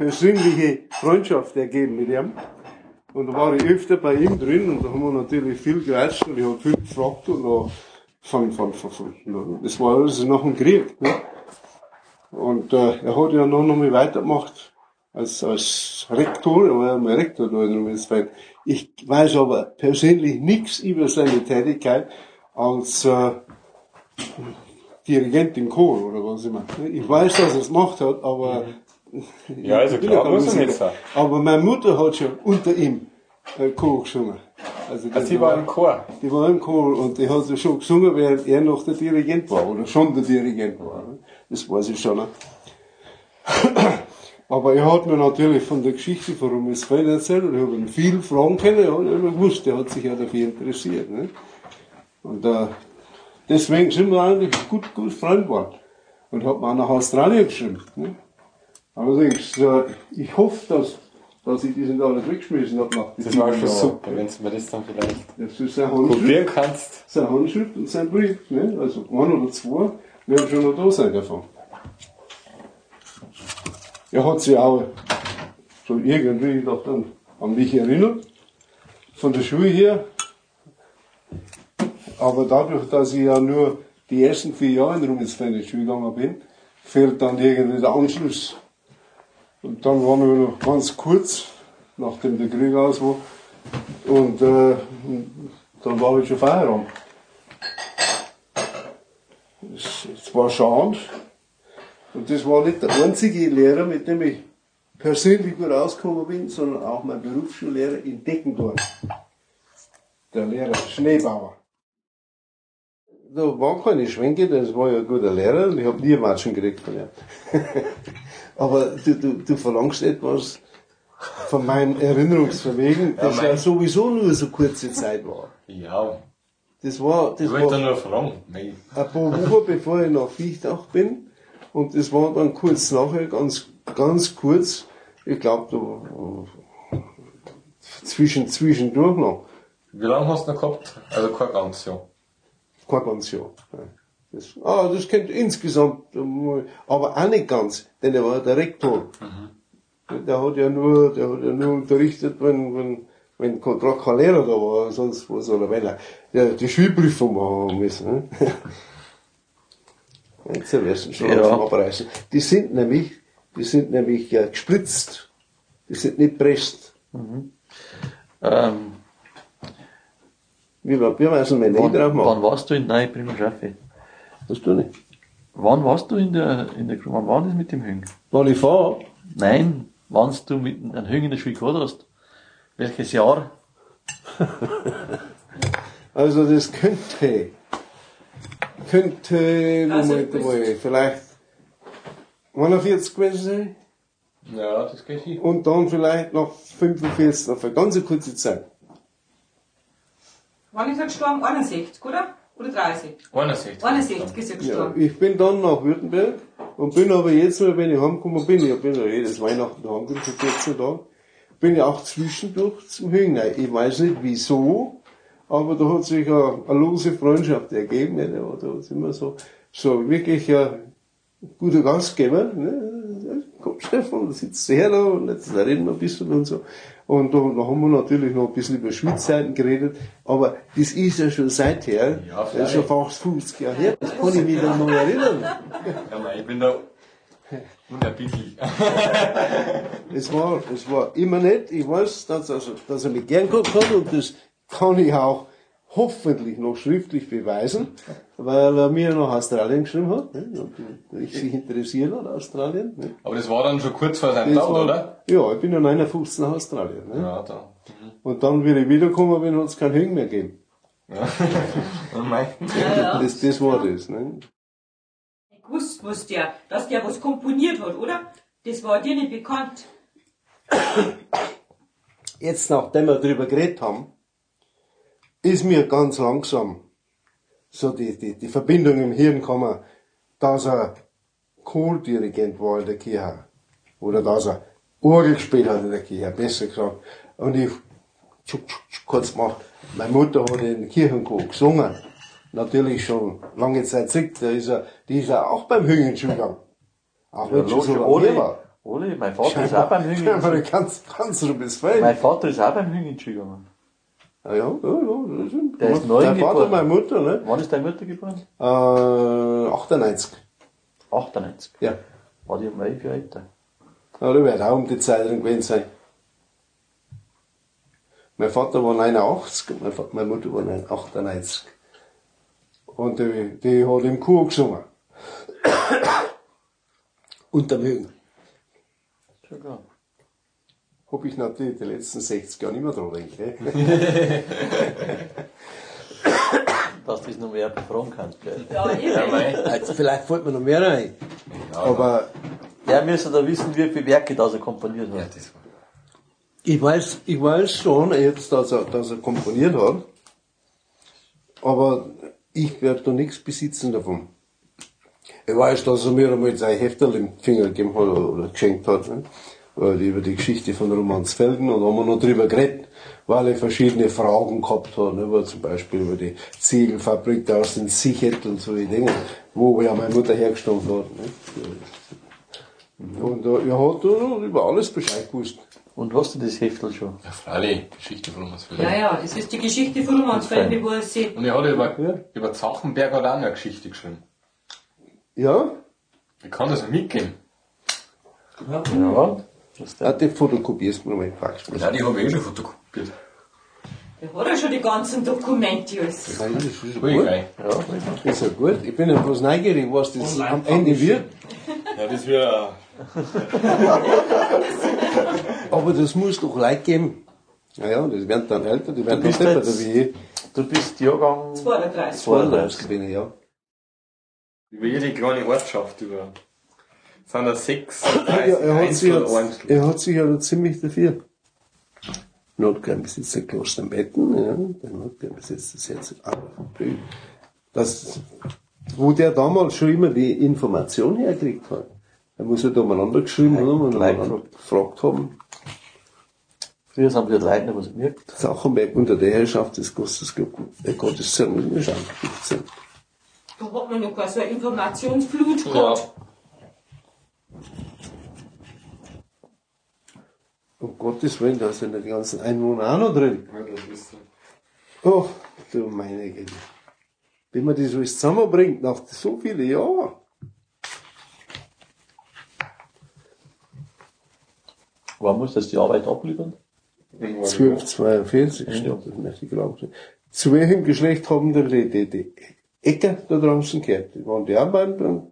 persönliche Freundschaft ergeben mit ihm. Und da war ich öfter bei ihm drin und da haben wir natürlich viel gequatscht und ich habe viel gefragt und das war alles nach dem Krieg. Ne? Und er hat ja noch mal weitergemacht als Rektor, er war ja mal Rektor da in Westfalen. Ich weiß aber persönlich nichts über seine Tätigkeit als Dirigent im Chor oder was immer. Ich weiß, dass er es gemacht hat, aber ja, also klar, muss er nicht sein. Aber meine Mutter hat schon unter ihm Chor gesungen. Also sie war im Chor? Die war im Chor und die hat schon gesungen, während er noch der Dirigent war oder schon der Dirigent war. Das weiß ich schon. Aber er hat mir natürlich von der Geschichte von Rumpelstiltskin erzählt und ich habe ihm viel Fragen können. Er hat immer gewusst, er hat sich ja dafür interessiert. Ne? Und deswegen sind wir eigentlich gut Freund geworden. Und hat mir auch nach Australien geschrieben. Ne? Allerdings, ich hoffe, dass ich diesen da nicht weggeschmissen habe. Das war schon super, wenn du mir das dann vielleicht kopieren kannst. Seine Handschrift und sein Brief. Ne? Also 1 oder 2 werden schon noch da sein davon. Er hat sich auch so irgendwie doch dann an mich erinnert, von der Schule her. Aber dadurch, dass ich ja nur die ersten 4 Jahre in Rumpelstiltskin in die Schule gegangen bin, fehlt dann irgendwie der Anschluss. Und dann waren wir noch ganz kurz, nachdem der Krieg aus war, und dann war ich schon verheiratet. Es war schade. Und das war nicht der einzige Lehrer, mit dem ich persönlich gut rausgekommen bin, sondern auch mein Berufsschullehrer in Deckendorf. Der Lehrer Schneebauer. Da waren keine Schwänke, das war ja ein guter Lehrer und ich habe nie Matschen gekriegt von ihm. Aber du verlangst etwas von meinem Erinnerungsvermögen, das ja sowieso nur so kurze Zeit war. Ja. Das war nur fragen. Ein paar Wochen bevor ich nach Viechtach bin. Und das war dann kurz nachher, ganz kurz, ich glaube, zwischendurch noch. Wie lange hast du noch gehabt? Also kein ganzes Jahr? Kein ganzes Jahr. Das kennt insgesamt, aber auch nicht ganz, denn er war der Rektor. Mhm. Der hat ja nur unterrichtet, wenn gerade kein Lehrer da war, sonst was soll er weiter. Die Schulprüfung machen müssen. Ne? Jetzt wirst du schon abreißen. Die sind nämlich gespritzt. Die sind nicht presst. Mhm. Wie müssen wir nicht drauf machen? Wann warst du nein, prima Schaffe. Hast du nicht? Wann warst du wann war das mit dem Hüng? Wann ich fahre? Nein, wann du mit einem Hüng in der Schule gehabt hast. Welches Jahr? Also das könnte, vielleicht 41 gewesen sein. Ja, das geht hin. Und dann vielleicht noch 45, noch für eine ganz kurze Zeit. Wann ist er gestorben? 61, oder? Oder 30? 61. 61 ist er gestorben. Ja, ich bin dann nach Württemberg und bin aber jetzt, wenn ich heimgekommen bin, ich bin ja jedes Weihnachten heimgekommen für 14 Tage, bin ich auch zwischendurch zum Hüngner. Ich weiß nicht wieso, aber da hat sich eine lose Freundschaft ergeben. Ne? Da hat es immer so wirklich ein guter Gastgeber. Ne? Komm Stefan, da sitzt du her da und jetzt reden wir ein bisschen und so. Und da haben wir natürlich noch ein bisschen über Schulzeiten geredet, aber das ist ja schon seither, das ist schon fast 50 Jahre her, das kann ich mich dann noch erinnern. Ja, nein, ich bin da unerbittlich. Es war immer nett, ich weiß, dass er mich gern gehabt hat und das kann ich auch hoffentlich noch schriftlich beweisen, weil er mir nach Australien geschrieben hat, ne, und ich sich interessiert hat, Australien. Ne. Aber das war dann schon kurz vor seinem Tod, oder? Ja, ich bin ja 59 nach Australien. Ne. Ja, da. Mhm. Und dann, wie ich wiedergekommen bin, hat es kein Hüng mehr gegeben. Ja. Das war das. Ne. Ich wusste dass der was komponiert hat, oder? Das war dir nicht bekannt. Jetzt, nachdem wir darüber geredet haben, ist mir ganz langsam so die Verbindung im Hirn gekommen, dass er Chordirigent war in der Kirche. Oder dass er Orgel gespielt hat in der Kirche, besser gesagt. Und ich, kurz mal, meine Mutter hat in der Kirchenchor gesungen. Natürlich schon lange Zeit zurück, die ist ja auch beim Hüngenschulgang. Auch wenn schon so lange war. Oli, mein Vater ist auch beim Hüngen. Aber ganz schon bis fein. Mein Vater ist auch beim Hüngen gegangen. Ja, ja, das ist Der ist 9 Dein Vater, geboren. meine Mutter, ne? Wann ist deine Mutter geboren? 98. 98. Ja. War die um 11 Jahre älter. Ja, da wird auch um die Zeit drin gewesen sein. Mein Vater war 89, und meine Mutter war 98. Und die hat im Chor gesungen. Unterm Hügel. Schon klar. Hab ich natürlich die letzten 60 Jahre nicht mehr dran gedacht. Dass du das noch mehr befragen kannst, gell? Ja, eben. Also vielleicht fällt mir noch mehr ein. Aber Der müsste da wissen, wie viele Werke das er komponiert hat. Ja, das war. ich weiß schon jetzt, dass er komponiert hat. Aber ich werde da nichts besitzen davon. Ich weiß, dass er mir einmal sein Hefterl im Finger gegeben hat oder geschenkt hat, ne? Weil über die Geschichte von Romansfelden, und haben wir noch drüber geredet, weil er verschiedene Fragen gehabt hat, ne? Weil zum Beispiel über die Ziegelfabrik da aus den Sichet und so Dinge, wo ja meine Mutter hergestanden hat. Ne? Und er hat da über alles Bescheid gewusst. Und hast du das Heftel schon? Ja, freilich, Geschichte von uns. Ja, ja, es ist die Geschichte von Romansfeld, wo sie. Und er hat über Zachenberg hat auch eine Geschichte geschrieben. Ja, Ich kann das mitgeben. Ja. die fotokopierst du mir mal praktisch. Ja, die habe ich schon fotokopiert. Der hat ja schon die ganzen Dokumente alles. Nein, das ist ja Ui, gut. geil. Ja, Das ist ja gut. Ich bin ja bloß neugierig, was das am Ende wird. Ja, das wäre. Aber das muss doch Leute geben. Naja, das werden dann älter, die werden dann bist depperter jetzt- wie ich. Du bist Jahrgang 32. 32 bin ich, ja. Über jede kleine Ortschaft über. Sind da 6, Ja, er hat sich Einzel. er hat sich ja da ziemlich dafür. Notkleinbesitzer Klostermetten, ja, der Notkleinbesitzer das Herz das, wo der damals schon immer die Information hergekriegt hat. Er muss ja da umeinander geschrieben haben und umeinander gefragt haben. Früher sind wir Leute noch was gemerkt. Sachenberg unter der Herrschaft des Gotteszirn in der Schande. Da hat man noch gar so eine Informationsflut Ja. gehabt. Um Gottes Willen, da sind ja die ganzen Einwohner auch noch drin. Ja, das ist so. Oh, du meine Güte. Wenn man das alles zusammenbringt, nach so vielen Jahren. Wann muss das die Arbeit abliefern? 1242 steht das, möchte ich glauben. Zu welchem Geschlecht haben denn die Äcker da draußen gehört? Die waren die Arbeiter und